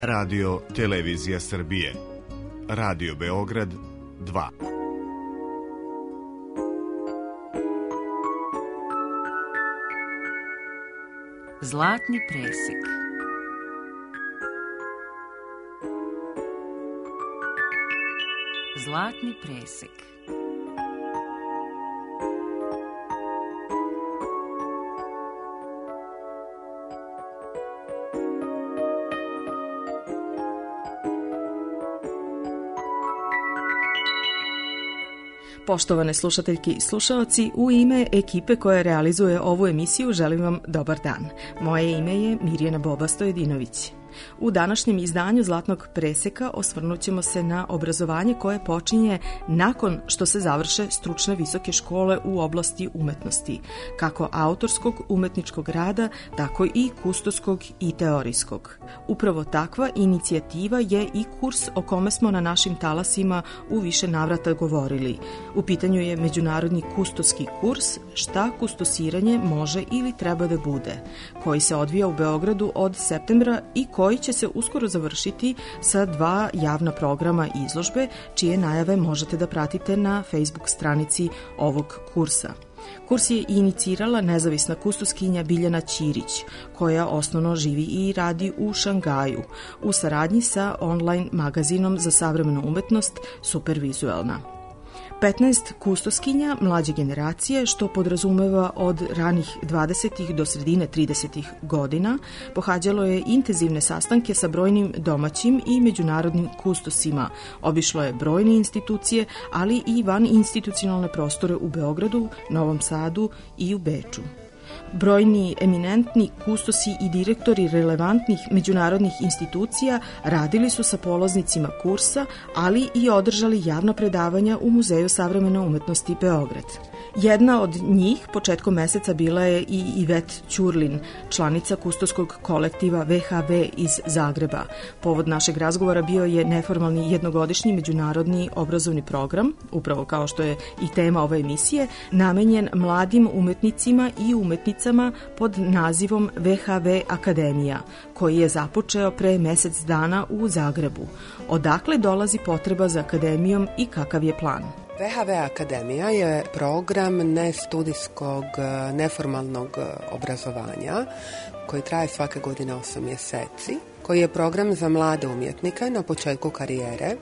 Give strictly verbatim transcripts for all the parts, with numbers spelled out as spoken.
Radio Televizija Srbije, Radio Beograd dva. Zlatni presek. Zlatni presek. Poštovane slušateljke i slušaoci, u ime ekipe koja realizuje ovu emisiju želim vam dobar dan. Moje ime je Mirjana Boba-Stojedinović. U današnjem izdanju Zlatnog preseka osvrnut ćemo se na obrazovanje koje počinje nakon što se završe stručne visoke škole u oblasti umetnosti, kako autorskog umetničkog rada, tako i kustoskog i teorijskog. Upravo takva inicijativa je i kurs o kome smo na našim talasima u više navrata govorili. U pitanju je međunarodni kustoski kurs Šta kustosiranje može ili treba da bude, koji se odvija u Beogradu od septembra i koji će se uskoro završiti sa dva javna programa izložbe, čije najave možete da pratite na Facebook stranici ovog kursa. Kurs je inicirala nezavisna kustoskinja Biljana Ćirić, koja osnovno živi i radi u Šangaju, u saradnji sa online magazinom za savremenu umetnost Supervizualna. petnaest kustoskinja mlađe generacije, što podrazumeva od ranih dvadesetih do sredine tridesetih godina, pohađalo je intenzivne sastanke sa brojnim domaćim i međunarodnim kustosima, obišlo je brojne institucije, ali i van institucionalne prostore u Beogradu, Novom Sadu i u Beču. Brojni eminentni kustosi i direktori relevantnih međunarodnih institucija radili su sa polaznicima kursa, ali i održali javna predavanja u Muzeju savremene umetnosti Beograd. Jedna od njih početkom meseca bila je i Ivet Ćurlin, članica kustoskog kolektiva V H V iz Zagreba. Povod našeg razgovora bio je neformalni jednogodišnji međunarodni obrazovni program, upravo kao što je i tema ove emisije, namenjen mladim umetnicima i umetnicama pod nazivom V H V Akademija, koji je započeo pre mesec dana u Zagrebu. Odakle dolazi potreba za akademijom i kakav je plan? V H V Akademija je program nestudijskog neformalnog obrazovanja koji traje svake godine osam mjeseci, koji je program za mlade umjetnike na početku karijere.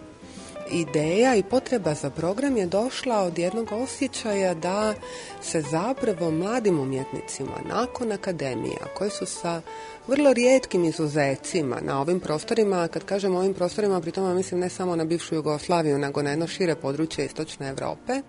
Ideja i potreba za program je došla od jednog osjećaja da se zapravo mladim umjetnicima nakon akademija, koji su sa vrlo rijetkim izuzecima na ovim prostorima, kad kažem ovim prostorima, pri tome mislim ne samo na bivšu Jugoslaviju, nego na jedno šire područje istočne Europe,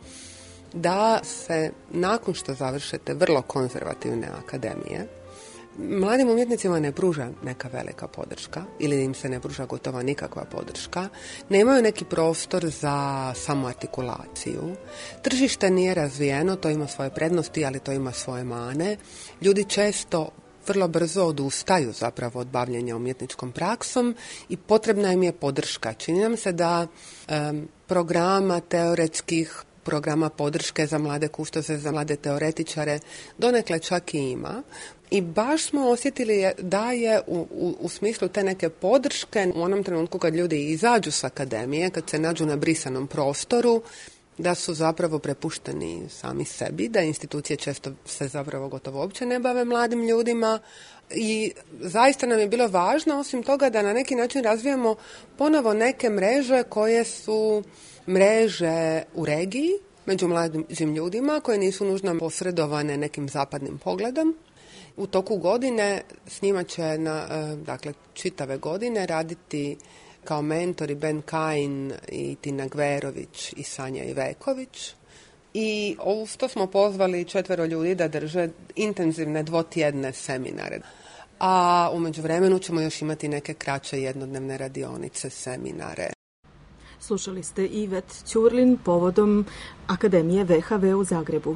da se nakon što završete vrlo konzervativne akademije, mladim umjetnicima ne pruža neka velika podrška ili im se ne pruža gotovo nikakva podrška, nemaju neki prostor za samoartikulaciju, tržište nije razvijeno, to ima svoje prednosti, ali to ima svoje mane, ljudi često vrlo brzo odustaju zapravo od bavljenja umjetničkom praksom i potrebna im je podrška. Čini nam se da um, programa teoretskih programa podrške za mlade kustose, za mlade teoretičare donekle čak i ima. I baš smo osjetili da je u, u, u smislu te neke podrške u onom trenutku kad ljudi izađu s akademije, kad se nađu na brisanom prostoru, da su zapravo prepušteni sami sebi, da institucije često se zapravo gotovo uopće ne bave mladim ljudima i zaista nam je bilo važno osim toga da na neki način razvijemo ponovo neke mreže koje su mreže u regiji među mladim ljudima koje nisu nužno posredovane nekim zapadnim pogledom. U toku godine s njima će na, dakle, čitave godine raditi kao mentori Ben Kain i Tina Gverović i Sanja Iveković. I uz to smo pozvali četvero ljudi da drže intenzivne dvotjedne seminare. A u međuvremenu ćemo još imati neke kraće jednodnevne radionice, seminare. Slušali ste Ivet Ćurlin povodom Akademije V H V u Zagrebu.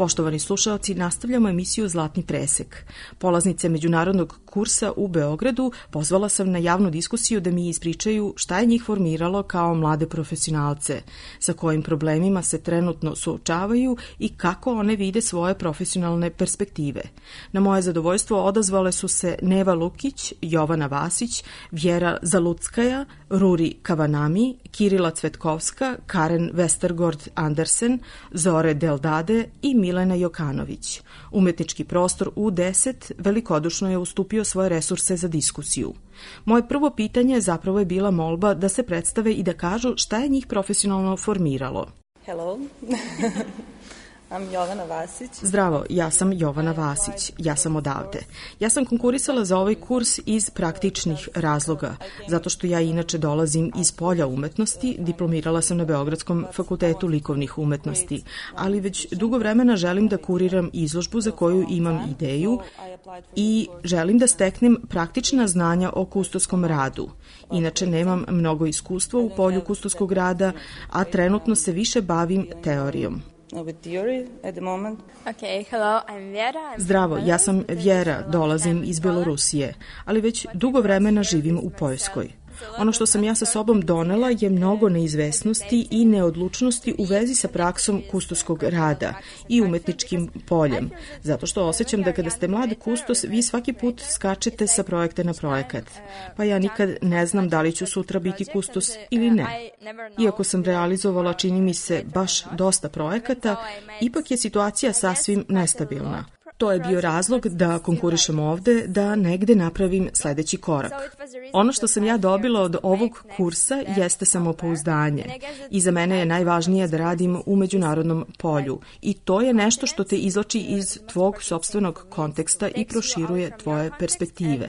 Poštovani slušaoci, nastavljamo emisiju Zlatni presek. Polaznice međunarodnog kursa u Beogradu pozvala sam na javnu diskusiju da mi ispričaju šta je njih formiralo kao mlade profesionalce, sa kojim problemima se trenutno suočavaju i kako one vide svoje profesionalne perspektive. Na moje zadovoljstvo odazvale su se Neva Lukić, Jovana Vasić, Vjera Zalutskaja, Ruri Kavanami, Kirila Cvetkovska, Karen Westergård Andersen, Zore Deldade i Milena Jokanović. Umetnički prostor U deset velikodušno je ustupio svoje resurse za diskusiju. Moje prvo pitanje zapravo je bila molba da se predstave i da kažu šta je njih profesionalno formiralo. Hello. I'm Jovana Vasić. Zdravo, ja sam Jovana Vasić, ja sam odavde. Ja sam konkurisala za ovaj kurs iz praktičnih razloga, zato što ja inače dolazim iz polja umetnosti, diplomirala sam na Beogradskom fakultetu likovnih umetnosti, ali već dugo vremena želim da kuriram izložbu za koju imam ideju i želim da steknem praktična znanja o kustoskom radu. Inače nemam mnogo iskustva u polju kustoskog rada, a trenutno se više bavim teorijom. Zdravo, ja sam Vjera, dolazim iz Belorusije, ali već dugo vremena živim u Poljskoj. Ono što sam ja sa sobom donela je mnogo neizvesnosti i neodlučnosti u vezi sa praksom kustoskog rada i umetničkim poljem, zato što osjećam da kada ste mlad kustos, vi svaki put skačete sa projekta na projekat. Pa ja nikad ne znam da li ću sutra biti kustos ili ne. Iako sam realizovala, čini mi se, baš dosta projekata, ipak je situacija sasvim nestabilna. To je bio razlog da konkurišem ovde, da negde napravim sledeći korak. Ono što sam ja dobila od ovog kursa jeste samopouzdanje i za mene je najvažnije da radim u međunarodnom polju i to je nešto što te izvlači iz tvog sopstvenog konteksta i proširuje tvoje perspektive.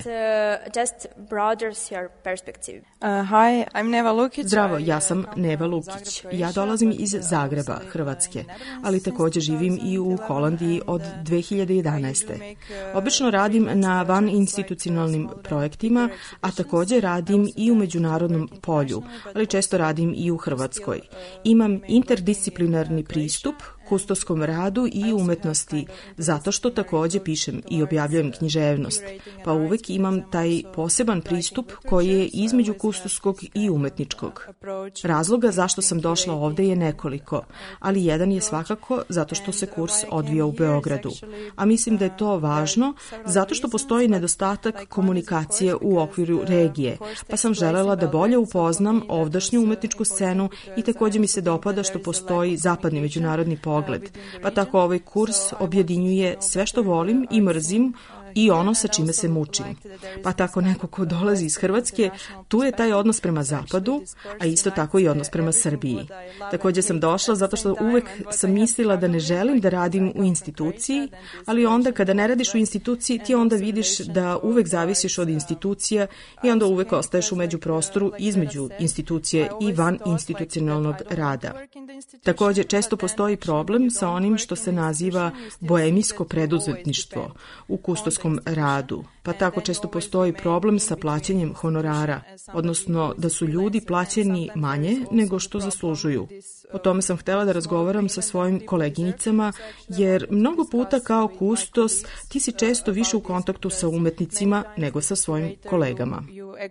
Zdravo, ja sam Neva Lukić. Ja dolazim iz Zagreba, Hrvatske, ali takođe živim i u Holandiji od dve hiljade jedanaeste. Obično radim na vaninstitucionalnim projektima, a takođe radim i u međunarodnom polju, ali često radim i u Hrvatskoj. Imam interdisciplinarni pristup kustoskom radu i umetnosti, zato što takođe pišem i objavljujem književnost, pa uvek imam taj poseban pristup koji je između kustoskog i umetničkog. Razloga zašto sam došla ovde je nekoliko, ali jedan je svakako zato što se kurs odvija u Beogradu, a mislim da je to važno zato što postoji nedostatak komunikacije u okviru regije, pa sam želela da bolje upoznam ovdašnju umetničku scenu i takođe mi se dopada što postoji zapadni međunarodni pogled. Pa tako ovaj kurs objedinjuje sve što volim i mrzim i ono sa čime se mučim. Pa tako neko ko dolazi iz Hrvatske, tu je taj odnos prema zapadu, a isto tako i odnos prema Srbiji. Takođe sam došla zato što uvek sam mislila da ne želim da radim u instituciji, ali onda kada ne radiš u instituciji, ti onda vidiš da uvek zavisiš od institucija i onda uvek ostaješ u međuprostoru između institucije i van institucionalnog rada. Takođe, često postoji problem sa onim što se naziva boemijsko preduzetništvo u kustoskom radu, pa tako često postoji problem sa plaćanjem honorara, odnosno da su ljudi plaćeni manje nego što zaslužuju. O tome sam htela da razgovaram sa svojim koleginicama, jer mnogo puta kao kustos ti si često više u kontaktu sa umetnicima nego sa svojim kolegama.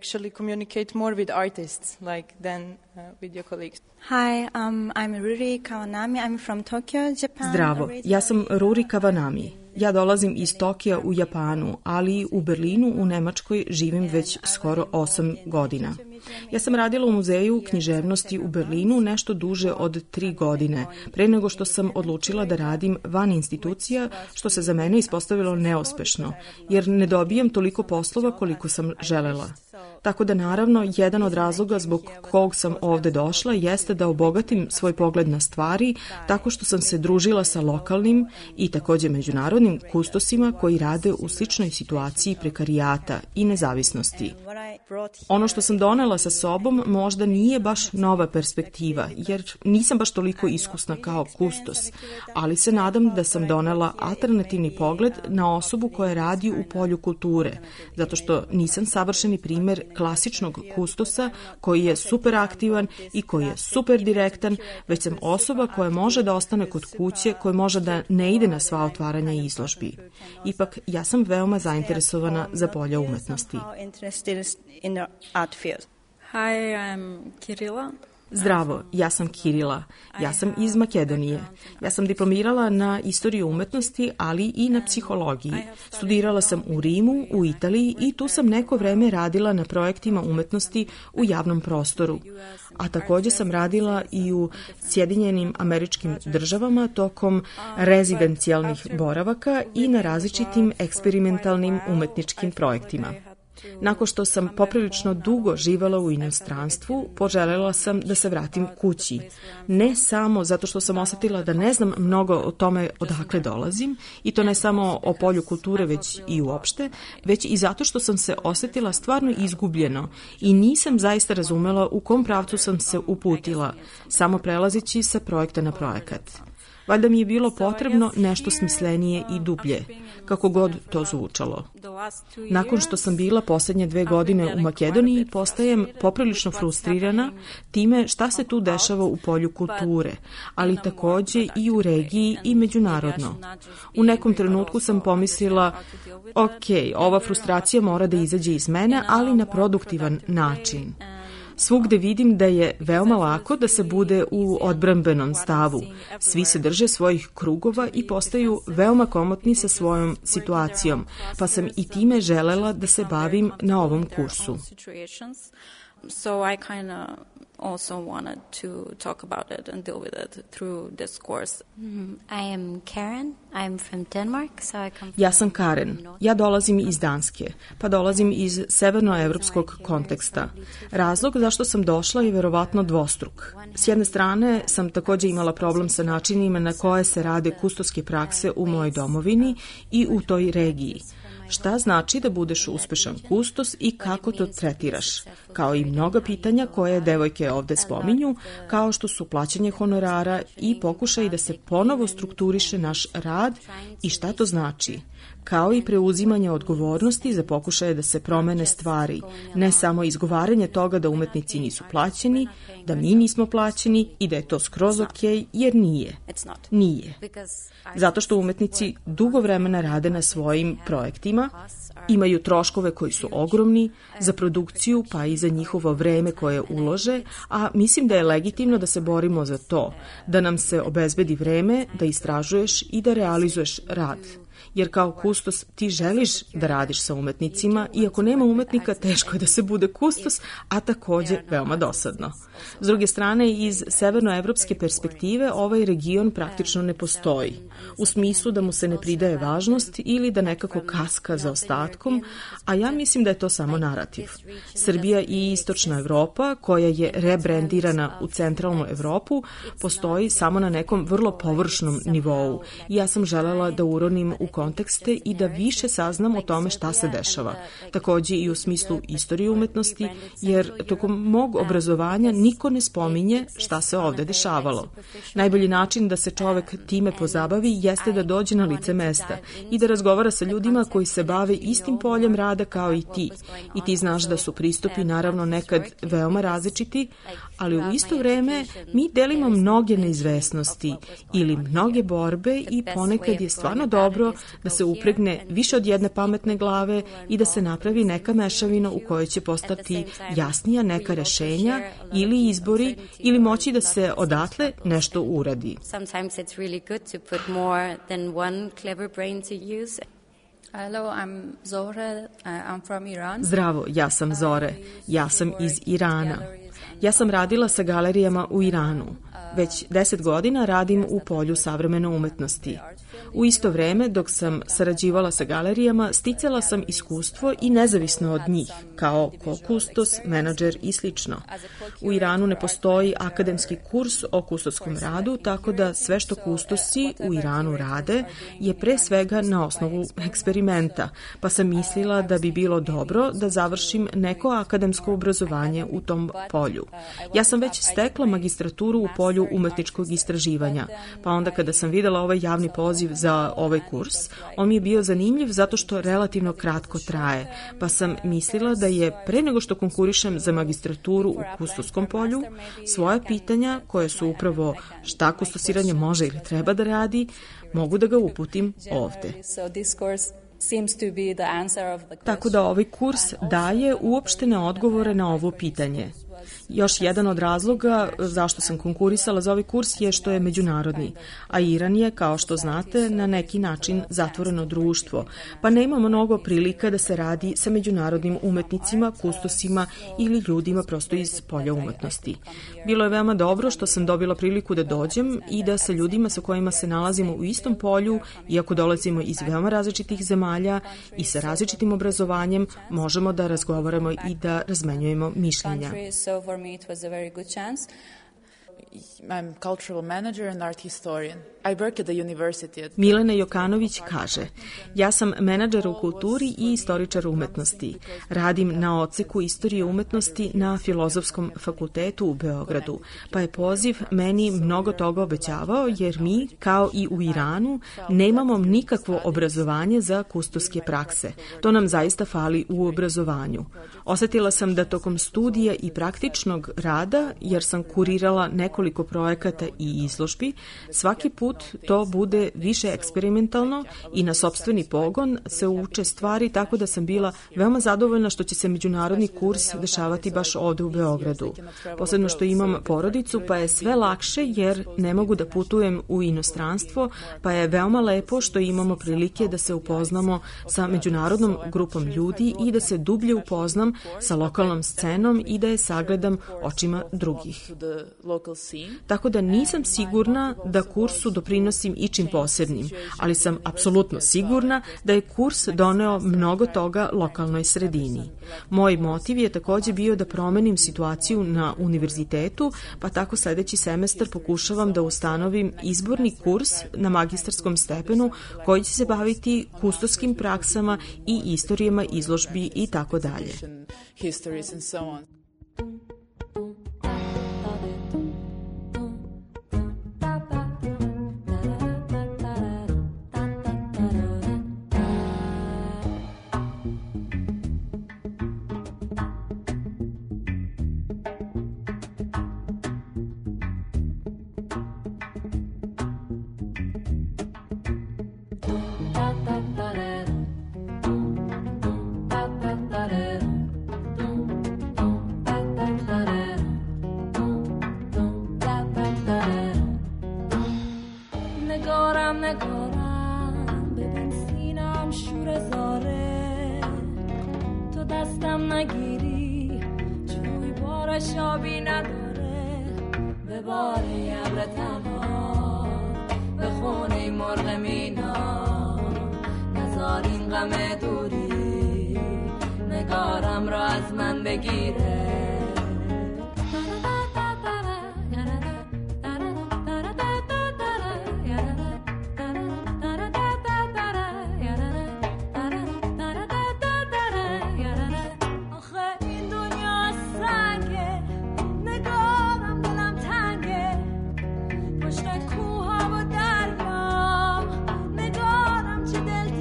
Hi, um, I'm Ruri Kavanami. I'm from Tokyo, Japan. Zdravo, ja sam Ruri Kavanami. Ja dolazim iz Tokija u Japanu, ali u Berlinu u Nemačkoj živim već skoro osam godina. Ja sam radila u muzeju književnosti u Berlinu nešto duže od tri godine, pre nego što sam odlučila da radim van institucija, što se za mene ispostavilo neuspešno, jer ne dobijam toliko poslova koliko sam želela. Tako da naravno, jedan od razloga zbog kog sam ovde došla jeste da obogatim svoj pogled na stvari tako što sam se družila sa lokalnim i takođe međunarodnim kustosima koji rade u sličnoj situaciji prekarijata i nezavisnosti. Ono što sam donela sa sobom možda nije baš nova perspektiva, jer nisam baš toliko iskusna kao kustos, ali se nadam da sam donela alternativni pogled na osobu koja radi u polju kulture, zato što nisam savršeni primer klasičnog kustosa koji je super aktivan i koji je super direktan, već sam osoba koja može da ostane kod kuće, koja može da ne ide na sva otvaranja izložbi. Ipak, ja sam veoma zainteresovana za polje umetnosti. Hi, I'm Kirila. Zdravo, ja sam Kirila. Ja sam iz Makedonije. Ja sam diplomirala na istoriji umetnosti, ali i na psihologiji. Studirala sam u Rimu, u Italiji i tu sam neko vreme radila na projektima umetnosti u javnom prostoru. A također sam radila i u Sjedinjenim Američkim Državama tokom rezidencijalnih boravaka i na različitim eksperimentalnim umetničkim projektima. Nakon što sam poprilično dugo živjela u inostranstvu, poželjela sam da se vratim kući. Ne samo zato što sam osjetila da ne znam mnogo o tome odakle dolazim, i to ne samo o polju kulture, već i uopšte, već i zato što sam se osjetila stvarno izgubljeno i nisam zaista razumela u kom pravcu sam se uputila, samo prelazeći sa projekta na projekat. Valjda mi je bilo potrebno nešto smislenije i dublje, kako god to zvučalo. Nakon što sam bila posljednje dve godine u Makedoniji, postajem poprilično frustrirana time šta se tu dešava u polju kulture, ali također i u regiji i međunarodno. U nekom trenutku sam pomislila, ok, ova frustracija mora da izađe iz mene, ali na produktivan način. Svugde vidim da je veoma lako da se bude u odbrambenom stavu. Svi se drže svojih krugova i postaju veoma komotni sa svojom situacijom, pa sam i time želela da se bavim na ovom kursu. So I kind of also wanted to talk about it and deal with it through this course. Mm, I am Karen. I'm from Denmark, so I come Ja sam Karen. Ja dolazim iz Danske, pa dolazim iz severnoevropskog konteksta. Razlog zašto sam došla je verovatno dvostruk. S jedne strane sam također imala problem sa načinima na koje se rade kustoske prakse u mojoj domovini i u toj regiji. Šta znači da budeš uspešan kustos i kako to tretiraš, kao i mnoga pitanja koje devojke ovde spominju, kao što su plaćanje honorara i pokušaj da se ponovo strukturiše naš rad i šta to znači, kao i preuzimanje odgovornosti za pokušaje da se promene stvari, ne samo izgovaranje toga da umetnici nisu plaćeni, da mi nismo plaćeni i da je to skroz ok, jer nije. Nije. Zato što umetnici dugo vremena rade na svojim projektima, imaju troškove koji su ogromni za produkciju pa i za njihovo vreme koje ulože, a mislim da je legitimno da se borimo za to, da nam se obezbedi vreme, da istražuješ i da realizuješ rad. Jer kao kustos ti želiš da radiš sa umetnicima i ako nema umetnika teško je da se bude kustos, a također veoma dosadno. S druge strane, iz severnoevropske perspektive ovaj region praktično ne postoji, u smislu da mu se ne pridaje važnost ili da nekako kaska za ostatkom, a ja mislim da je to samo narativ. Srbija i Istočna Evropa, koja je rebrendirana u centralnu Evropu, postoji samo na nekom vrlo površnom nivou i ja sam želela da uronim u kontekste i da više saznam o tome šta se dešava. Također i u smislu istorije umetnosti, jer tokom mog obrazovanja niko ne spominje šta se ovde dešavalo. Najbolji način da se čovek time pozabavi jeste da dođe na lice mesta i da razgovara sa ljudima koji se bave istim poljem rada kao i ti. I ti znaš da su pristupi naravno nekad veoma različiti, ali u isto vreme mi delimo mnoge neizvesnosti ili mnoge borbe i ponekad je stvarno dobro da se upregne više od jedne pametne glave i da se napravi neka mešavina u kojoj će postati jasnija neka rešenja ili izbori ili moći da se odatle nešto uradi. Sometimes it's really good to put more than one clever brain to use. Hello, I'm Zohra. I'm from Iran. Zdravo, ja sam Zore. Ja sam iz Irana. Ja sam radila sa galerijama u Iranu. Već deset godina radim u polju savremene umetnosti. U isto vreme, dok sam sarađivala sa galerijama, sticala sam iskustvo i nezavisno od njih, kao ko-kustos, menadžer i slično. U Iranu ne postoji akademski kurs o kustotskom radu, tako da sve što kustosi u Iranu rade je pre svega na osnovu eksperimenta, pa sam mislila da bi bilo dobro da završim neko akademsko obrazovanje u tom polju. Ja sam već stekla magistraturu u polju umetničkog istraživanja, pa onda kada sam videla ovaj javni poziv za ovaj kurs. On mi je bio zanimljiv zato što relativno kratko traje, pa sam mislila da je pre nego što konkurišem za magistraturu u kustoskom polju, svoja pitanja koje su upravo šta kustosiranje može ili treba da radi, mogu da ga uputim ovde. Tako da ovaj kurs daje uopštene odgovore na ovo pitanje. Još jedan od razloga zašto sam konkurisala za ovaj kurs je što je međunarodni, a Iran je, kao što znate, na neki način zatvoreno društvo, pa nema mnogo prilika da se radi sa međunarodnim umetnicima, kustosima ili ljudima prosto iz polja umetnosti. Bilo je veoma dobro što sam dobila priliku da dođem i da sa ljudima sa kojima se nalazimo u istom polju, iako dolazimo iz veoma različitih zemalja i sa različitim obrazovanjem, možemo da razgovaramo i da razmenjujemo mišljenja. So for me it was a very good chance. I'm cultural manager and art historian. I work at the university. Milena Jokanović kaže: ja sam menadžer u kulturi i istoričar umetnosti. Radim na odseku istorije umetnosti na Filozofskom fakultetu u Beogradu, pa je poziv meni mnogo toga obećavao jer mi, kao i u Iranu, nemamo nikakvo obrazovanje za kustoske prakse. To nam zaista fali u obrazovanju. Osetila sam da tokom studija i praktičnog rada, jer sam kurirala nekoliko projekata i izložbi, svaki put to bude više eksperimentalno i na sopstveni pogon se uče stvari, tako da sam bila veoma zadovoljna što će se međunarodni kurs dešavati baš ovde u Beogradu. Posebno što imam porodicu, pa je sve lakše jer ne mogu da putujem u inostranstvo, pa je veoma lepo što imamo prilike da se upoznamo sa međunarodnom grupom ljudi i da se dublje upoznam sa lokalnom scenom i da je sagledam očima drugih. Tako da nisam sigurna da kursu doprinosim ičim posebnim, ali sam apsolutno sigurna da je kurs doneo mnogo toga lokalnoj sredini. Moj motiv je takođe bio da promenim situaciju na univerzitetu, pa tako sledeći semestar pokušavam da ustanovim izborni kurs na magistarskom stepenu koji će se baviti kustoskim praksama i istorijama izložbi i tako dalje.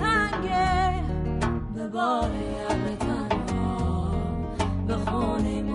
به خونه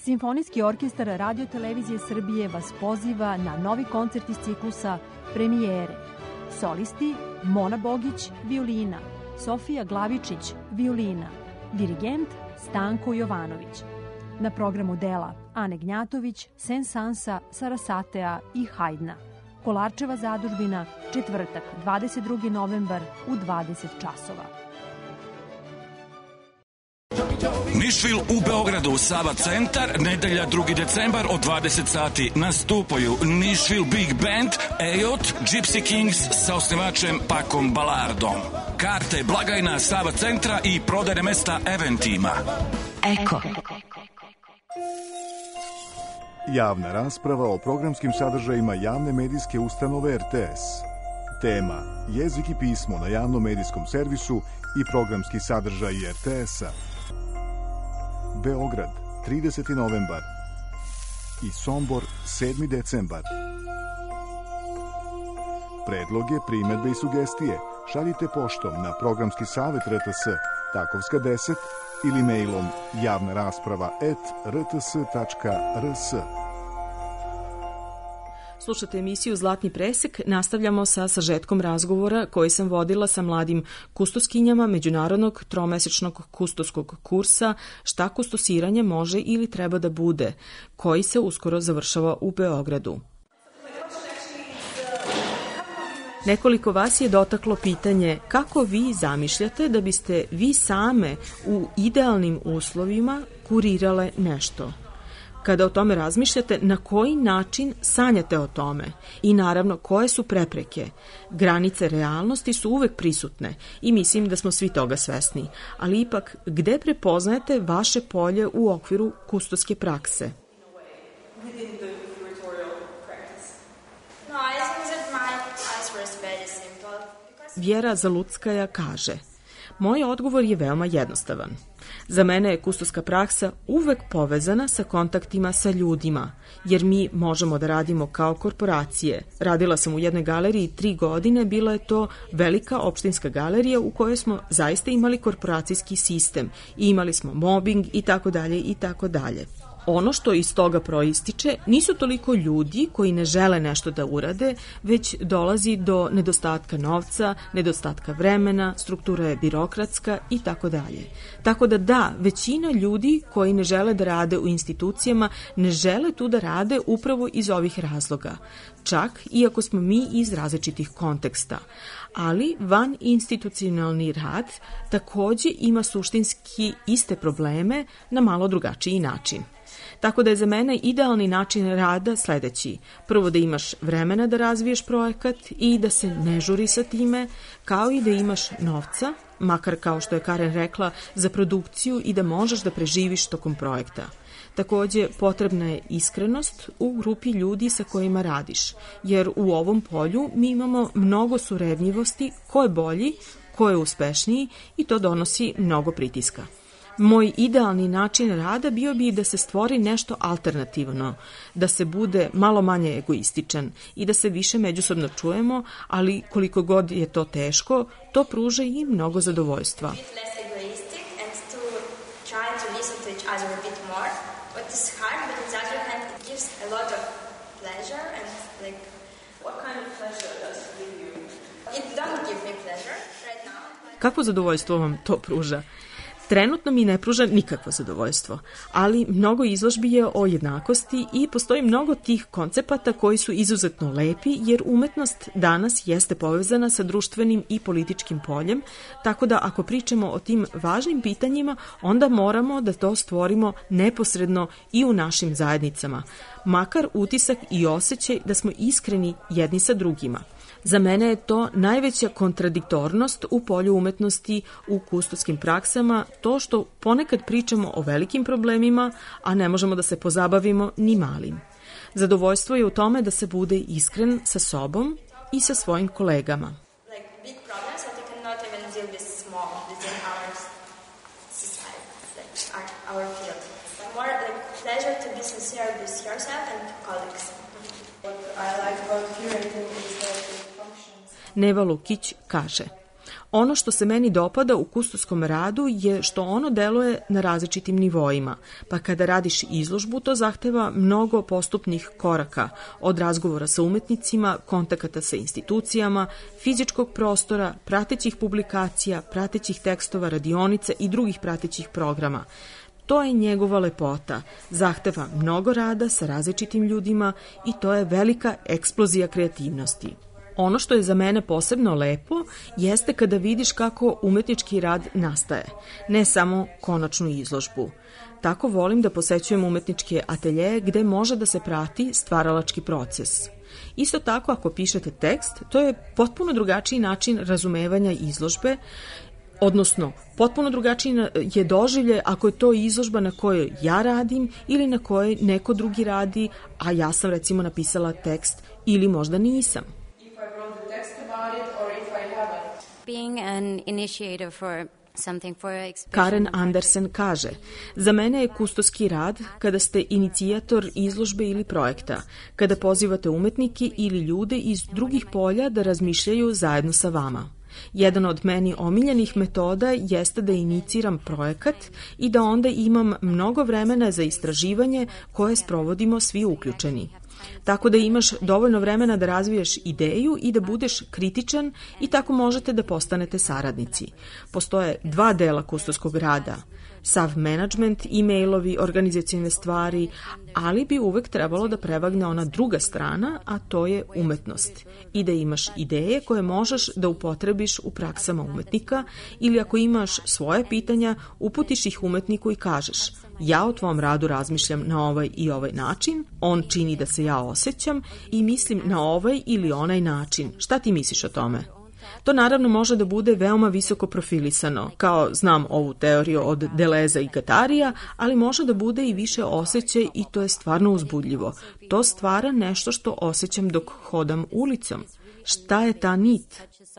Simfonijski orkestar Radio Televizije Srbije vas poziva na novi koncert iz ciklusa Premijere. Solisti Mona Bogić, violina, Sofija Glavičić, violina, dirigent Stanko Jovanović. Na programu dela Ane Gnjatović, Sensansa, Sarasatea i Hajdna. Kolarčeva zadužbina, četvrtak, dvadeset drugi novembar u dvadeset časova. Nišvil u Beogradu, Sava centar, nedelja drugi decembar od dvadeset sati nastupaju Nišvil Big Band, Ejot, Gypsy Kings sa osnivačem Pakom Balardom. Karte, blagajna Sava centra i prodajne mesta Eventima. Eko. Javna rasprava o programskim sadržajima javne medijske ustanove R T S. Tema: jezik i pismo na javnom medijskom servisu i programski sadržaj R T S-a. Beograd, trideseti novembar i Sombor, sedmi decembar. Predloge, primedbe i sugestije šaljite poštom na programski savet R T S, Takovska deset, ili mailom javna rasprava et r t s tačka r s. Slušate emisiju Zlatni presek. Nastavljamo sa sažetkom razgovora koji sam vodila sa mladim kustoskinjama međunarodnog tromesečnog kustoskog kursa Šta kustosiranje može ili treba da bude, koji se uskoro završava u Beogradu. Nekoliko vas je dotaklo pitanje kako vi zamišljate da biste vi same u idealnim uslovima kurirale nešto. Kada o tome razmišljate, na koji način sanjate o tome i naravno koje su prepreke. Granice realnosti su uvek prisutne i mislim da smo svi toga svesni, ali ipak gde prepoznajete vaše polje u okviru kustoske prakse? Vjera Zalutskaja kaže: moj odgovor je veoma jednostavan. Za mene je kustoska praksa uvek povezana sa kontaktima sa ljudima, jer mi možemo da radimo kao korporacije. Radila sam u jednoj galeriji tri godine, bila je to velika opštinska galerija u kojoj smo zaista imali korporacijski sistem i imali smo mobbing i tako dalje i tako dalje. Ono što iz toga proističe nisu toliko ljudi koji ne žele nešto da urade, već dolazi do nedostatka novca, nedostatka vremena, struktura je birokratska i tako dalje. Tako da da, većina ljudi koji ne žele da rade u institucijama ne žele tu da rade upravo iz ovih razloga. Čak iako smo mi iz različitih konteksta. Ali van institucionalni rad takođe ima suštinski iste probleme na malo drugačiji način. Tako da je za mene idealni način rada sledeći. Prvo da imaš vremena da razviješ projekat i da se ne žuri sa time, kao i da imaš novca, makar kao što je Karen rekla, za produkciju i da možeš da preživiš tokom projekta. Takođe, potrebna je iskrenost u grupi ljudi sa kojima radiš, jer u ovom polju mi imamo mnogo surevnjivosti, ko je bolji, ko je uspešniji i to donosi mnogo pritiska. Moj idealni način rada bio bi da se stvori nešto alternativno, da se bude malo manje egoističan i da se više međusobno čujemo, ali koliko god je to teško, to pruža i mnogo zadovoljstva. Kako zadovoljstvo vam to pruža? Trenutno mi ne pruža nikakvo zadovoljstvo, ali mnogo izložbi je o jednakosti i postoji mnogo tih koncepata koji su izuzetno lepi, jer umetnost danas jeste povezana sa društvenim i političkim poljem, tako da ako pričamo o tim važnim pitanjima, onda moramo da to stvorimo neposredno i u našim zajednicama, makar utisak i osjećaj da smo iskreni jedni sa drugima. Za mene je to najveća kontradiktornost u polju umetnosti u kustoskim praksama, to što ponekad pričamo o velikim problemima, a ne možemo da se pozabavimo ni malim. Zadovoljstvo je u tome da se bude iskren sa sobom i sa svojim kolegama. Neva Lukić kaže: Ono što se meni dopada u kustoskom radu je što ono deluje na različitim nivoima, pa kada radiš izložbu to zahteva mnogo postupnih koraka, od razgovora sa umetnicima, kontakata sa institucijama, fizičkog prostora, pratećih publikacija, pratećih tekstova, radionica i drugih pratećih programa. To je njegova lepota, zahteva mnogo rada sa različitim ljudima i to je velika eksplozija kreativnosti. Ono što je za mene posebno lepo jeste kada vidiš kako umetnički rad nastaje, ne samo konačnu izložbu. Tako volim da posećujem umetničke ateljeje gde može da se prati stvaralački proces. Isto tako, ako pišete tekst, to je potpuno drugačiji način razumevanja izložbe, odnosno potpuno drugačiji je doživlje ako je to izložba na kojoj ja radim ili na kojoj neko drugi radi, a ja sam recimo napisala tekst ili možda nisam. Being an initiator for something for Karen Andersen kaže, za mene je kustoski rad kada ste inicijator izložbe ili projekta, kada pozivate umetnike ili ljude iz drugih polja da razmišljaju zajedno sa vama. Jedan od meni omiljenih metoda jeste da iniciram projekat i da onda imam mnogo vremena za istraživanje koje sprovodimo svi uključeni. Tako da imaš dovoljno vremena da razviješ ideju i da budeš kritičan i tako možete da postanete saradnici. Postoje dva dela kustoskog rada, sav menadžment, e-mailovi, organizacijne stvari, ali bi uvek trebalo da prevagne ona druga strana, a to je umetnost. I da imaš ideje koje možeš da upotrebiš u praksama umetnika ili ako imaš svoje pitanja, uputiš ih umetniku i kažeš: ja o tvom radu razmišljam na ovaj i ovaj način, on čini da se ja osjećam i mislim na ovaj ili onaj način. Šta ti misliš o tome? To naravno može da bude veoma visoko profilisano, kao znam ovu teoriju od Deleza i Gatarija, ali može da bude i više osjećaj i to je stvarno uzbudljivo. To stvara nešto što osjećam dok hodam ulicom. Šta je ta nit?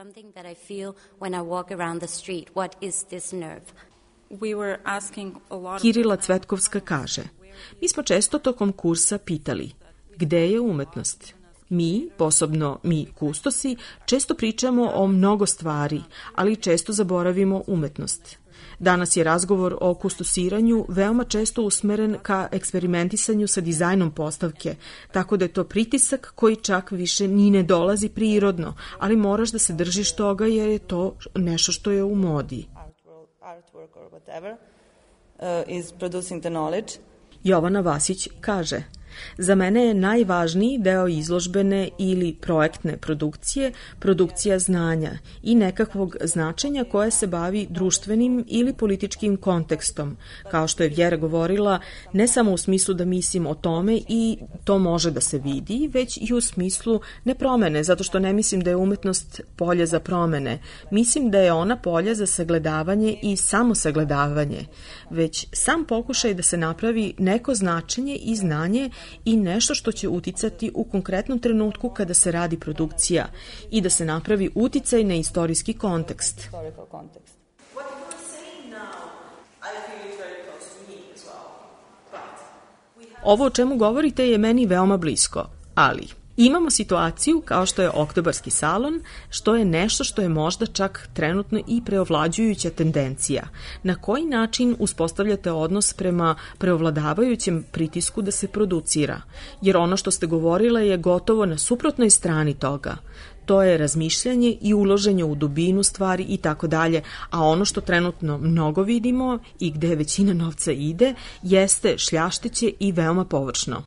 Kirila Cvetkovska kaže, mi smo često tokom kursa pitali, gde je umetnost? Mi, posebno mi kustosi, često pričamo o mnogo stvari, ali često zaboravimo umetnost. Danas je razgovor o kustosiranju veoma često usmeren ka eksperimentisanju sa dizajnom postavke, tako da je to pritisak koji čak više ni ne dolazi prirodno, ali moraš da se držiš toga jer je to nešto što je u modi. Jovana Vasić kaže, za mene je najvažniji deo izložbene ili projektne produkcije produkcija znanja i nekakvog značenja koje se bavi društvenim ili političkim kontekstom. Kao što je Vjera govorila, ne samo u smislu da mislim o tome i to može da se vidi, već i u smislu ne promene, zato što ne mislim da je umetnost polje za promene. Mislim da je ona polje za sagledavanje i samosagledavanje, već sam pokušaj da se napravi neko značenje i znanje i nešto što će uticati u konkretnom trenutku kada se radi produkcija i da se napravi uticaj na istorijski kontekst. Ovo o čemu govorite je meni veoma blisko, ali imamo situaciju kao što je Oktobarski salon, što je nešto što je možda čak trenutno i preovlađujuća tendencija. Na koji način uspostavljate odnos prema preovladavajućem pritisku da se producira? Jer ono što ste govorile je gotovo na suprotnoj strani toga. To je razmišljanje i uloženje u dubinu stvari i tako dalje, a ono što trenutno mnogo vidimo i gde većina novca ide, jeste šljašteće i veoma površno.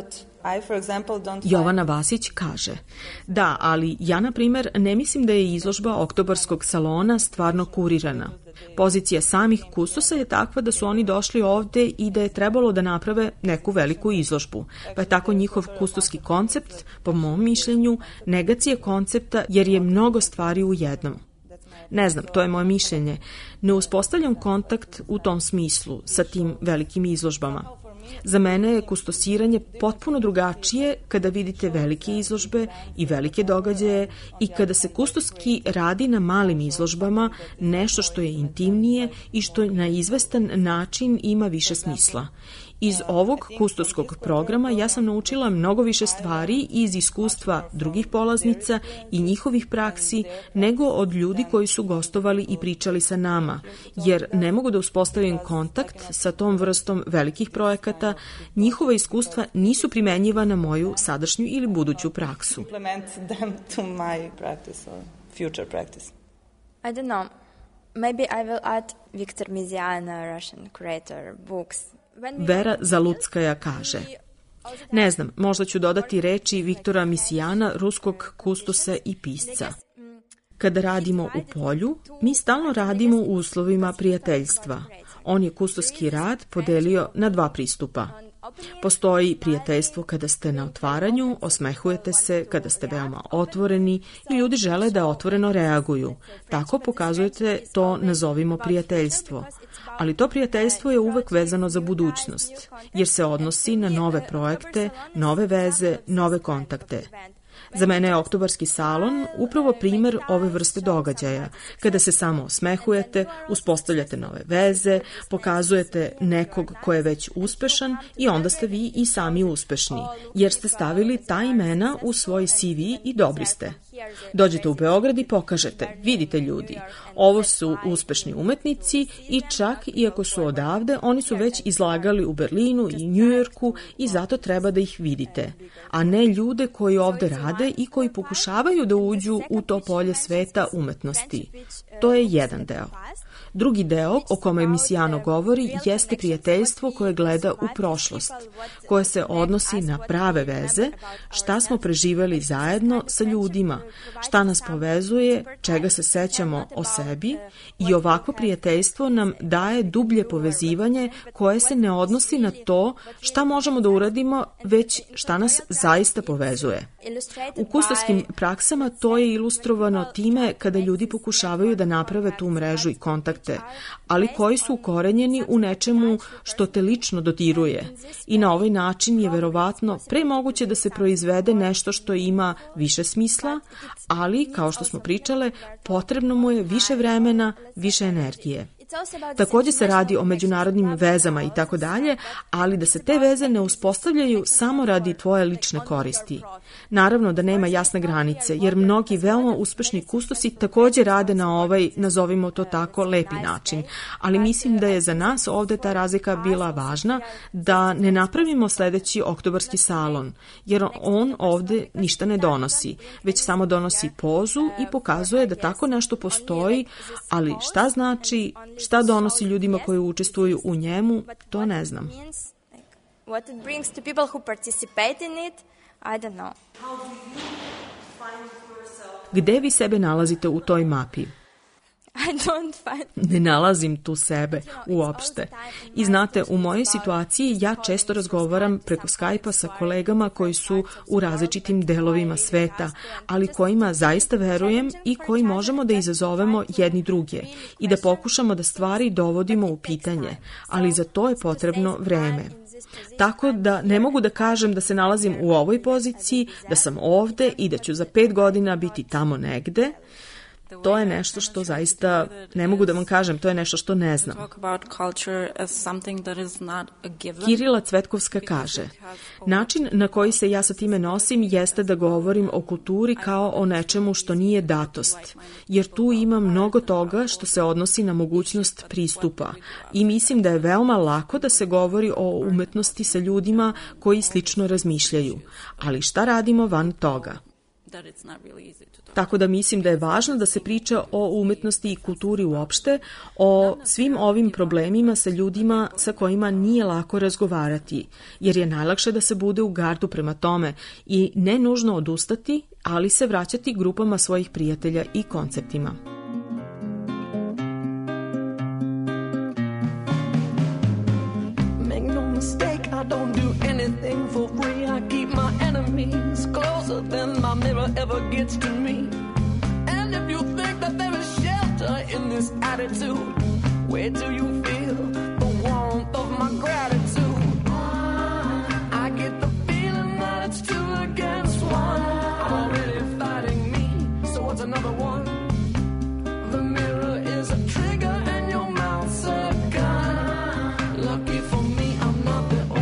Jovana Vasić kaže, da, ali ja na primer ne mislim da je izložba Oktobarskog salona stvarno kurirana. Pozicija samih kustosa je takva da su oni došli ovde i da je trebalo da naprave neku veliku izložbu. Pa je tako njihov kustoski koncept, po mom mišljenju, negacija koncepta jer je mnogo stvari u jednom. Ne znam, to je moje mišljenje. Ne uspostavljam kontakt u tom smislu sa tim velikim izložbama. Za mene je kustosiranje potpuno drugačije kada vidite velike izložbe i velike događaje i kada se kustoski radi na malim izložbama, nešto što je intimnije i što na izvestan način ima više smisla. Iz ovog kustoskog programa ja sam naučila mnogo više stvari iz iskustva drugih polaznica i njihovih praksi nego od ljudi koji su gostovali i pričali sa nama, jer ne mogu da uspostavim kontakt sa tom vrstom velikih projekata, njihova iskustva nisu primenjiva na moju sadašnju ili buduću praksu. I don't know. Maybe I will add Viktor Mizyan, a Russian creator, books. Vera Zalutskaja kaže: ne znam, možda ću dodati reči Viktora Misijana, ruskog kustosa i pisca. Kada radimo u polju, mi stalno radimo u uslovima prijateljstva. On je kustoski rad podelio na dva pristupa. Postoji prijateljstvo kada ste na otvaranju, osmehujete se, kada ste veoma otvoreni i ljudi žele da otvoreno reaguju. Tako pokazujete to, nazovimo, prijateljstvo. Ali to prijateljstvo je uvek vezano za budućnost, jer se odnosi na nove projekte, nove veze, nove kontakte. Za mene je Oktobarski salon upravo primer ove vrste događaja, kada se samo osmehujete, uspostavljate nove veze, pokazujete nekog ko je već uspešan i onda ste vi i sami uspešni, jer ste stavili ta imena u svoj C V i dobri ste. Dođete u Beograd i pokažete, vidite ljudi, ovo su uspešni umetnici i čak iako su odavde, oni su već izlagali u Berlinu i Njujorku i zato treba da ih vidite, a ne ljude koji ovde rade i koji pokušavaju da uđu u to polje sveta umetnosti. To je jedan deo. Drugi deo o kome Misijano govori jeste prijateljstvo koje gleda u prošlost, koje se odnosi na prave veze, šta smo preživeli zajedno sa ljudima, šta nas povezuje, čega se sećamo o sebi i ovakvo prijateljstvo nam daje dublje povezivanje koje se ne odnosi na to šta možemo da uradimo, već šta nas zaista povezuje. U kustoskim praksama to je ilustrovano time kada ljudi pokušavaju da naprave tu mrežu i kontakte, ali koji su ukorenjeni u nečemu što te lično dodiruje. I na ovaj način je verovatno pre moguće da se proizvede nešto što ima više smisla, ali, kao što smo pričale, potrebno mu je više vremena, više energije. Takođe se radi o međunarodnim vezama i tako dalje, ali da se te veze ne uspostavljaju samo radi tvoje lične koristi. Naravno da nema jasne granice, jer mnogi veoma uspešni kustosi takođe rade na ovaj, nazovimo to tako, lepi način. Ali mislim da je za nas ovde ta razlika bila važna, da ne napravimo sledeći Oktobarski salon, jer on ovde ništa ne donosi, već samo donosi pozu i pokazuje da tako nešto postoji, ali šta znači, šta donosi ljudima koji učestvuju u njemu, to ne znam. What it brings to people who participate in it, I don't know. Gde vi sebe nalazite u toj mapi? I don't find... Ne nalazim tu sebe uopšte. I znate, u mojoj situaciji ja često razgovaram preko Skype-a sa kolegama koji su u različitim delovima sveta, ali kojima zaista verujem i koji možemo da izazovemo jedni druge i da pokušamo da stvari dovodimo u pitanje, ali za to je potrebno vreme. Tako da ne mogu da kažem da se nalazim u ovoj poziciji, da sam ovde i da ću za pet godina biti tamo negde. To je nešto što zaista, ne mogu da vam kažem, to je nešto što ne znam. Kirila Cvetkovska kaže: način na koji se ja sa time nosim jeste da govorim o kulturi kao o nečemu što nije datost, jer tu ima mnogo toga što se odnosi na mogućnost pristupa i mislim da je veoma lako da se govori o umetnosti sa ljudima koji slično razmišljaju, ali šta radimo van toga? Tako da mislim da je važno da se priča o umetnosti i kulturi uopšte, o svim ovim problemima sa ljudima sa kojima nije lako razgovarati, jer je najlakše da se bude u gardu prema tome i ne nužno odustati, ali se vraćati grupama svojih prijatelja i konceptima. Make no mistake, I don't do anything for free. I keep my enemies closer than my mirror ever gets to me. And if you think that there is shelter in this attitude, where do you feel the warmth of my gratitude? I get the feeling that it's two against one. I'm already fighting me, so what's another one? The mirror is a trigger and your mouth's a gun. Lucky for me, I'm not the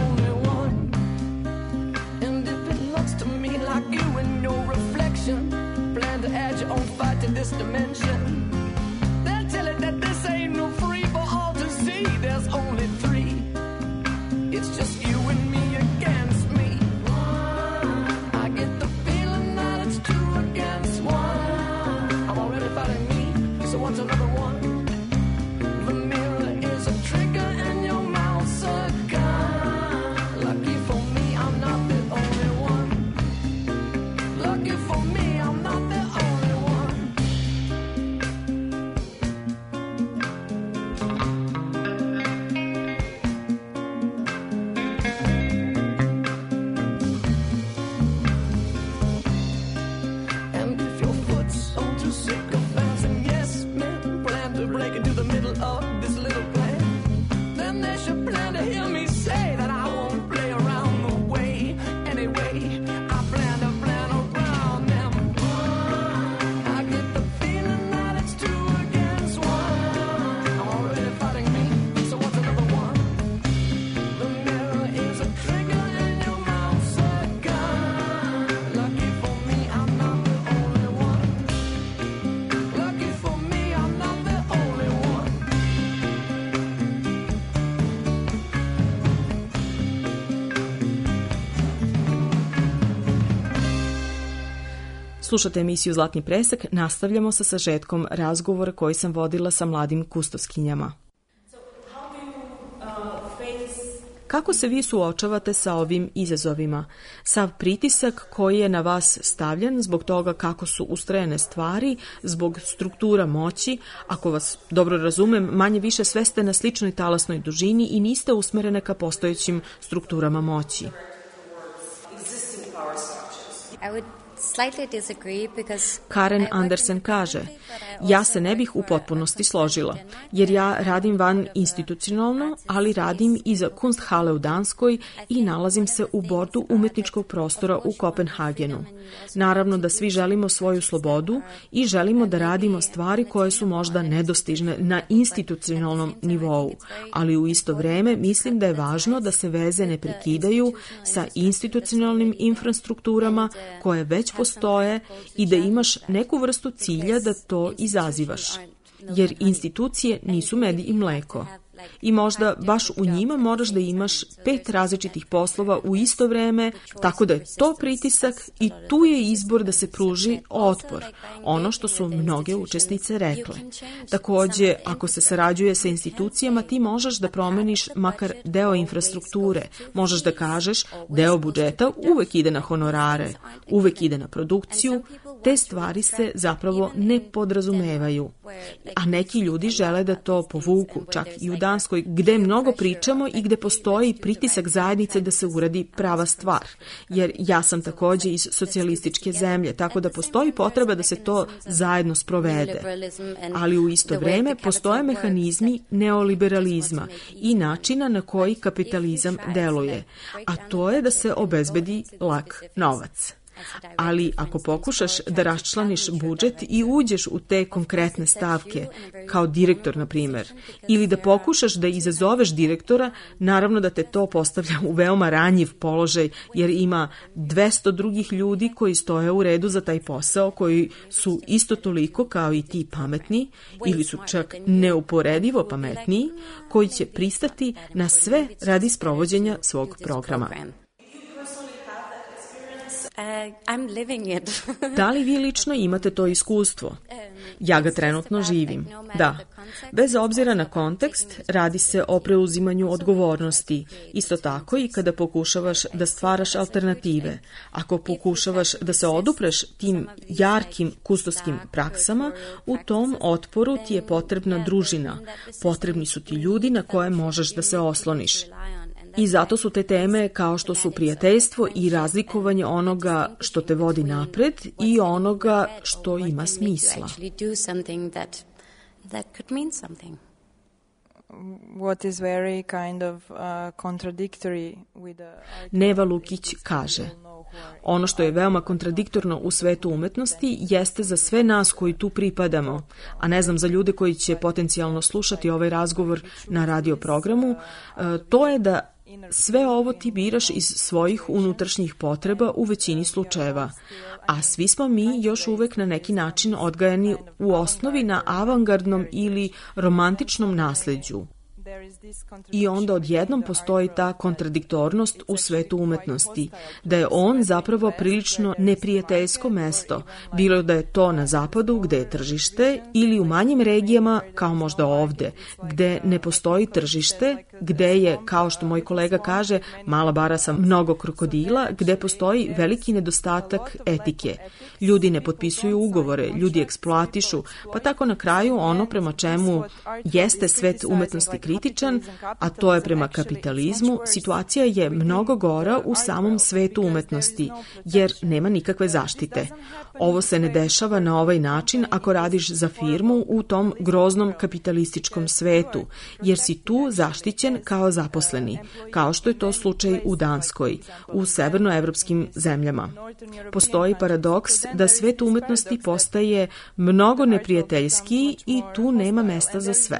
you and me against me. I get the feeling that it's two against one. I'm already fighting me, so what's another one? The mirror is a trigger and your mouth's a gun. Lucky for me, I'm not the only one. Lucky for me, I'm not the only one. And if your foot's on to sycophants and yes men plan to break into the middle of this little plan, then they should plan to hear me say that I won't play around the way. Anyway, I plan to plan around them. I get the feeling that it's two against one. I'm already fighting me, so what's another one? The mirror is a trigger and your mouth's a gun. Lucky for me, I'm not the only one. Lucky for me, I'm not the only one. Slušate emisiju Zlatni presek, nastavljamo sa sažetkom razgovora koji sam vodila sa mladim kustoskinjama. Kako se vi suočavate sa ovim izazovima? Sav pritisak koji je na vas stavljen zbog toga kako su ustrojene stvari, zbog struktura moći, ako vas dobro razumem, manje više sve ste na sličnoj talasnoj dužini i niste usmerene ka postojećim strukturama moći. I would slightly disagree because Karen Andersen kaže, ja se ne bih u potpunosti složila, jer ja radim van institucionalno, ali radim i za Kunsthalle u Danskoj i nalazim se u bordu umetničkog prostora u Kopenhagenu. Naravno da svi želimo svoju slobodu i želimo da radimo stvari koje su možda nedostižne na institucionalnom nivou, ali u isto vreme mislim da je važno da se veze ne prekidaju sa institucionalnim infrastrukturama koje već postoje i da imaš neku vrstu cilja da to izazivaš. Jer institucije nisu med i mleko. I možda baš u njima moraš da imaš pet različitih poslova u isto vreme, tako da je to pritisak i tu je izbor da se pruži otpor, ono što su mnoge učesnice rekle. Takođe, ako se sarađuje sa institucijama, ti možeš da promeniš makar deo infrastrukture, možeš da kažeš deo budžeta uvek ide na honorare, uvek ide na produkciju, te stvari se zapravo ne podrazumevaju. A neki ljudi žele da to povuku, čak i u Danskoj, gde mnogo pričamo i gde postoji pritisak zajednice da se uradi prava stvar. Jer ja sam takođe iz socijalističke zemlje, tako da postoji potreba da se to zajedno sprovede. Ali u isto vreme postoje mehanizmi neoliberalizma i načina na koji kapitalizam deluje, a to je da se obezbedi lak novac. Ali ako pokušaš da raščlaniš budžet i uđeš u te konkretne stavke, kao direktor, na primer, ili da pokušaš da izazoveš direktora, naravno da te to postavlja u veoma ranjiv položaj, jer ima dvesta drugih ljudi koji stoje u redu za taj posao, koji su isto toliko kao i ti pametni, ili su čak neuporedivo pametniji, koji će pristati na sve radi sprovođenja svog programa. Uh, I'm living it. Da li vi lično imate to iskustvo? Ja ga trenutno živim. Da. Bez obzira na kontekst, radi se o preuzimanju odgovornosti. Isto tako i kada pokušavaš da stvaraš alternative. Ako pokušavaš da se odupreš tim jarkim kustoskim praksama, u tom otporu ti je potrebna družina. Potrebni su ti ljudi na koje možeš da se osloniš. I zato su te teme kao što su prijateljstvo i razlikovanje onoga što te vodi napred i onoga što ima smisla. What is very kind of uh, contradictory with the... Neva Lukić kaže, ono što je veoma kontradiktorno u svetu umetnosti jeste za sve nas koji tu pripadamo, a ne znam za ljude koji će potencijalno slušati ovaj razgovor na radio programu, to je da sve ovo ti biraš iz svojih unutrašnjih potreba u većini slučajeva, a svi smo mi još uvek na neki način odgajani u osnovi na avangardnom ili romantičnom nasleđu. I onda odjednom postoji ta kontradiktornost u svetu umetnosti, da je on zapravo prilično neprijateljsko mesto, bilo da je to na zapadu gde je tržište ili u manjim regijama kao možda ovde, gde ne postoji tržište, gde je, kao što moj kolega kaže, mala bara sa mnogo krokodila, gde postoji veliki nedostatak etike. Ljudi ne potpisuju ugovore, ljudi eksploatišu, pa tako na kraju ono prema čemu jeste svet umetnosti kritičan, a to je prema kapitalizmu, situacija je mnogo gora u samom svetu umetnosti, jer nema nikakve zaštite. Ovo se ne dešava na ovaj način ako radiš za firmu u tom groznom kapitalističkom svetu, jer si tu zaštićen kao zaposleni, kao što je to slučaj u Danskoj, u severnoevropskim zemljama. Postoji paradoks da svet umetnosti postaje mnogo neprijateljskiji i tu nema mesta za sve.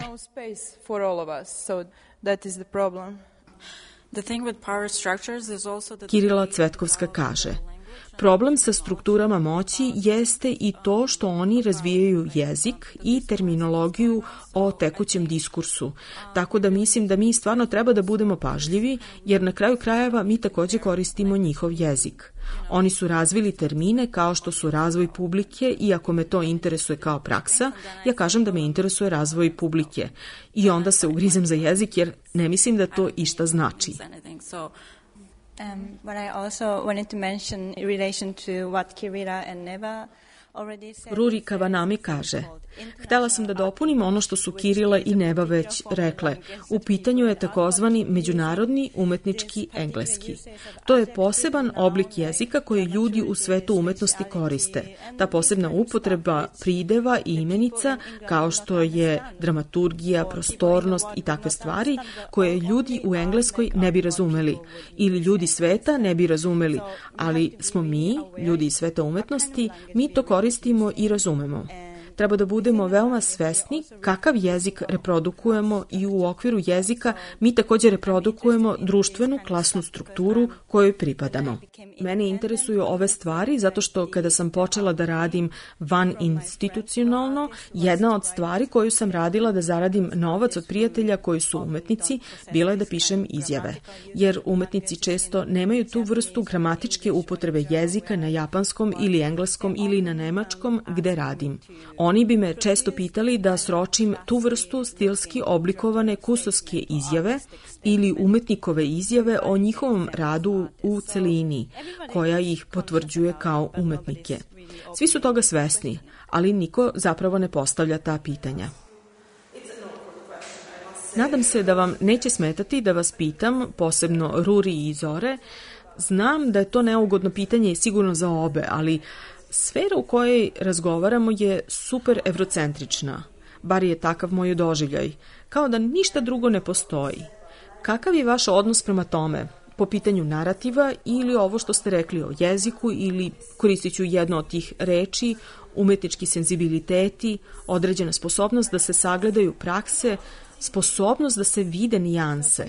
Kirila Cvetkovska kaže: problem sa strukturama moći jeste i to što oni razvijaju jezik i terminologiju o tekućem diskursu. Tako da mislim da mi stvarno treba da budemo pažljivi, jer na kraju krajeva mi takođe koristimo njihov jezik. Oni su razvili termine kao što su razvoj publike i ako me to interesuje kao praksa, ja kažem da me interesuje razvoj publike. I onda se ugrizem za jezik jer ne mislim da to išta znači. Um, but I also wanted to mention in relation to what Kirila and Neva already said. Ruri Kavanami kaže: htela sam da dopunim ono što su Kirila i Neva već rekle. U pitanju je takozvani međunarodni umetnički engleski. To je poseban oblik jezika koji ljudi u svetu umetnosti koriste. Ta posebna upotreba prideva i imenica, kao što je dramaturgija, prostornost i takve stvari, koje ljudi u Engleskoj ne bi razumeli ili ljudi sveta ne bi razumeli, ali smo mi, ljudi iz sveta umetnosti, mi to koristimo i razumemo. Treba da budemo veoma svesni kakav jezik reprodukujemo i u okviru jezika mi takođe reprodukujemo društvenu klasnu strukturu kojoj pripadamo. Mene interesuju ove stvari zato što kada sam počela da radim van institucionalno, jedna od stvari koju sam radila da zaradim novac od prijatelja koji su umetnici, bila je da pišem izjave. Jer umetnici često nemaju tu vrstu gramatičke upotrebe jezika na japanskom ili engleskom ili na nemačkom gde radim. Oni bi me često pitali da sročim tu vrstu stilski oblikovane kusovske izjave ili umetnikove izjave o njihovom radu u celini, koja ih potvrđuje kao umetnike. Svi su toga svesni, ali niko zapravo ne postavlja ta pitanja. Nadam se da vam neće smetati da vas pitam, posebno Ruri i Zore. Znam da je to neugodno pitanje i sigurno za obe, ali sfera u kojoj razgovaramo je super evrocentrična, bar je takav moj doživljaj, kao da ništa drugo ne postoji. Kakav je vaš odnos prema tome, po pitanju narativa ili ovo što ste rekli o jeziku ili, koristit ću jedno od tih reči, umetnički senzibiliteti, određena sposobnost da se sagledaju prakse, sposobnost da se vide nijanse.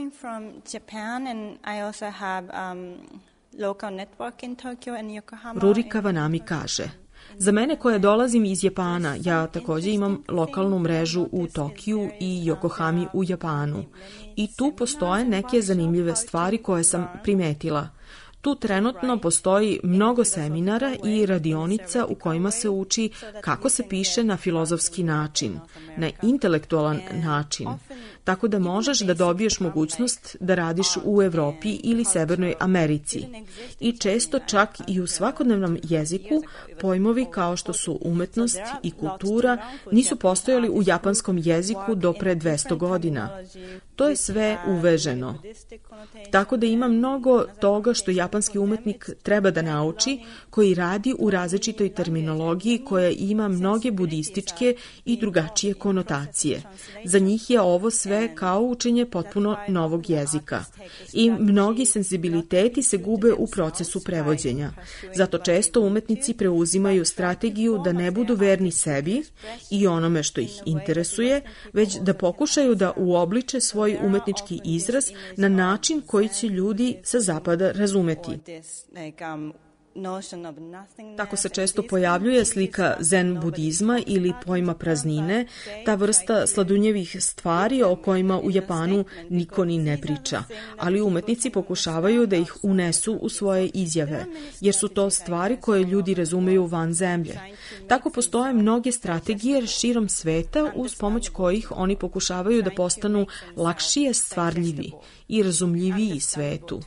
Ruri Kavanami kaže: za mene koja dolazim iz Japana, ja takođe imam lokalnu mrežu u Tokiju i Yokohami u Japanu. I tu postoje neke zanimljive stvari koje sam primetila. Tu trenutno postoji mnogo seminara i radionica u kojima se uči kako se piše na filozofski način, na intelektualan način, tako da možeš da dobiješ mogućnost da radiš u Evropi ili Severnoj Americi. I često čak i u svakodnevnom jeziku pojmovi kao što su umetnost i kultura nisu postojali u japanskom jeziku do pre dvesta godina. To je sve uveženo. Tako da ima mnogo toga što japanski umetnik treba da nauči, koji radi u različitoj terminologiji koja ima mnoge budističke i drugačije konotacije. Za njih je ovo sve kao učenje potpuno novog jezika. I mnogi senzibiliteti se gube u procesu prevođenja. Zato često umetnici preuzimaju strategiju da ne budu verni sebi i onome što ih interesuje, već da pokušaju da uobliče svoj umetnički izraz na način koji će ljudi sa zapada razumeti. Tako se često pojavljuje slika zen budizma ili pojma praznine, ta vrsta sladunjevih stvari o kojima u Japanu niko ni ne priča, ali umetnici pokušavaju da ih unesu u svoje izjave, jer su to stvari koje ljudi razumeju van zemlje. Tako postoje mnoge strategije širom sveta uz pomoć kojih oni pokušavaju da postanu lakšije stvarljivi i razumljiviji svetu.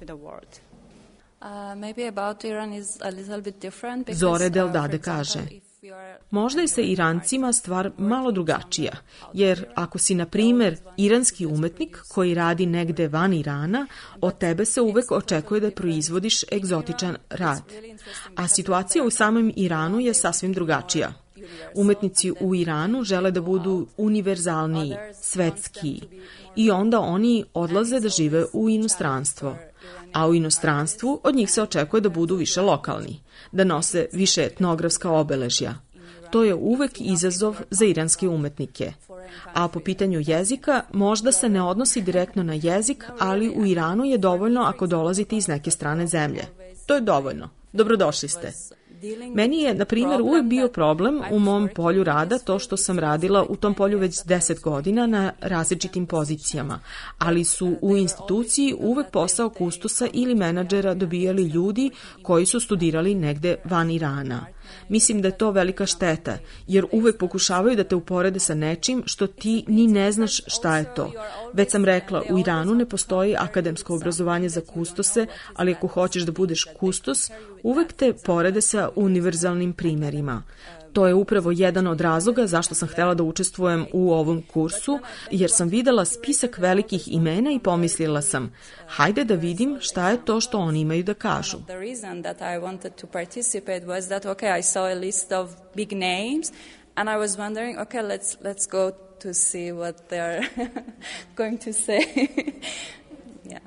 Zore Deldade kaže, možda je sa Irancima stvar malo drugačija, jer ako si, na primer, iranski umetnik koji radi negde van Irana, od tebe se uvek očekuje da proizvodiš egzotičan rad. A situacija u samom Iranu je sasvim drugačija. Umetnici u Iranu žele da budu univerzalniji, svetskiji, i onda oni odlaze da žive u inostranstvo. A u inostranstvu od njih se očekuje da budu više lokalni, da nose više etnografska obeležja. To je uvek izazov za iranske umetnike. A po pitanju jezika, možda se ne odnosi direktno na jezik, ali u Iranu je dovoljno ako dolazite iz neke strane zemlje. To je dovoljno. Dobrodošli ste. Meni je, na primjer, uvek bio problem u mom polju rada to što sam radila u tom polju već deset godina na različitim pozicijama, ali su u instituciji uvek posao kustosa ili menadžera dobijali ljudi koji su studirali negde van Irana. Mislim da je to velika šteta, jer uvek pokušavaju da te uporede sa nečim što ti ni ne znaš šta je to. Već sam rekla, u Iranu ne postoji akademsko obrazovanje za kustose, ali ako hoćeš da budeš kustos, uvek te porede sa univerzalnim primjerima. To je upravo jedan od razloga zašto sam htjela da učestvujem u ovom kursu, jer sam videla spisak velikih imena i pomislila sam, hajde da vidim šta je to što oni imaju da kažu. The reason that I wanted to participate was that, okay, I saw a list of big names and I was wondering, okay, let's, let's go to see what they're going to say. Yeah.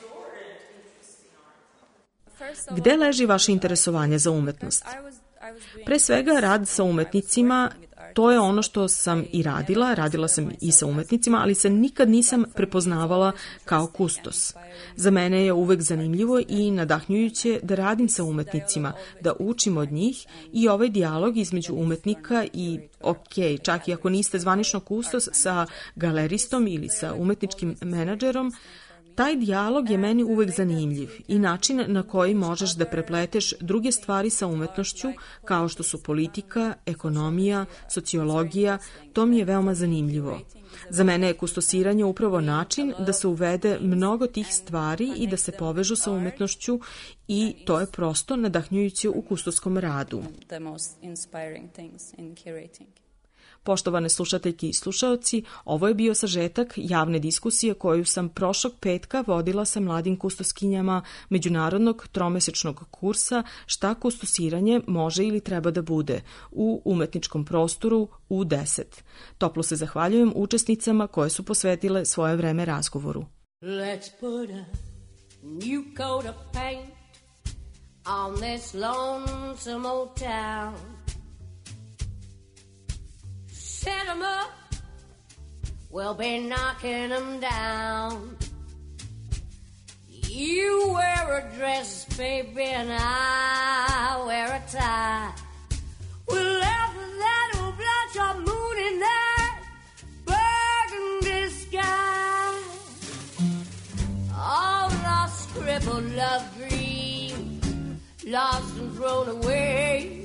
Gde leži vaše interesovanje za umetnost? Pre svega, rad sa umetnicima, to je ono što sam i radila, radila sam i sa umetnicima, ali se nikad nisam prepoznavala kao kustos. Za mene je uvek zanimljivo i nadahnjujuće da radim sa umetnicima, da učim od njih i ovaj dijalog između umetnika i, ok, čak i ako niste zvanično kustos sa galeristom ili sa umetničkim menadžerom, taj dijalog je meni uvek zanimljiv i način na koji možeš da prepleteš druge stvari sa umetnošću, kao što su politika, ekonomija, sociologija, to mi je veoma zanimljivo. Za mene je kustosiranje upravo način da se uvede mnogo tih stvari i da se povežu sa umetnošću i to je prosto nadahnjujuće u kustoskom radu. Poštovane slušateljke i slušaoci, ovo je bio sažetak javne diskusije koju sam prošlog petka vodila sa mladim kustoskinjama međunarodnog tromesečnog kursa Šta kustosiranje može ili treba da bude u umetničkom prostoru U deset. Toplo se zahvaljujem učesnicama koje su posvetile svoje vreme razgovoru. Let's put a new coat of paint on this lonesome old town. Set 'em up, we'll be knocking 'em down. You wear a dress, baby, and I wear a tie. We'll laugh at that old bloodshot moon in that burgundy sky. All lost, crippled love dream, lost and thrown away.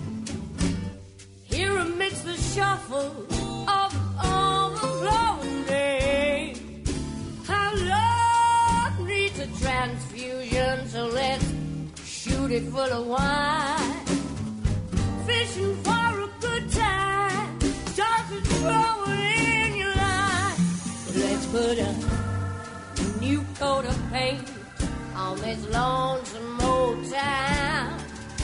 Here amidst the shuffle of overflowing day, our love needs a transfusion, so let's shoot it full of wine. Fishing for a good time, start to throw it in your line. Let's put a new coat of paint on this lonesome old town.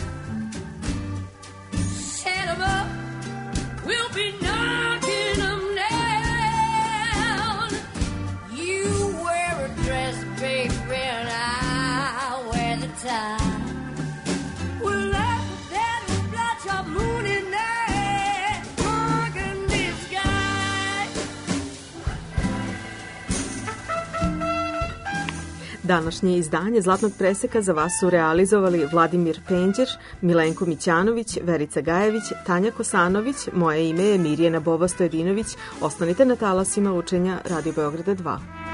Set 'em up, we'll be knocking 'em down. You wear a dress, baby, and I wear the tie. We'll laugh at that old bloodshot moon in that burgundy sky. Današnje izdanje Zlatnog preseka za vas su realizovali Vladimir Penđer, Milenko Mićanović, Verica Gajević, Tanja Kosanović, moje ime je Mirjana Boba Stojedinović. Ostanite na talasima učenja Radio Beograda dva.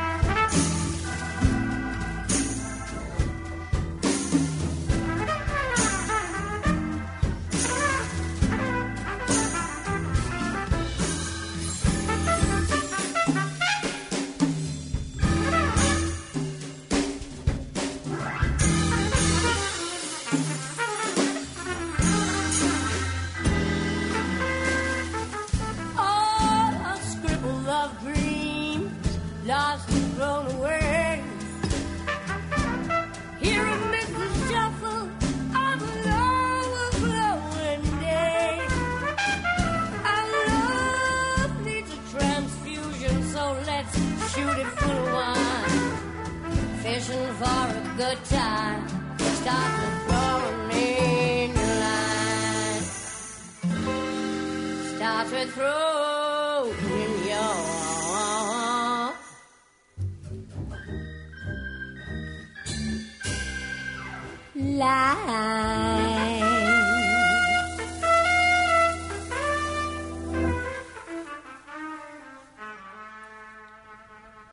Lost and thrown away. Hear amid the shuffle of an overflowing day. Our love needs a transfusion, so let's shoot it full of wine. Fishing for a good time, start to throwing in your line. Start to throw in your line.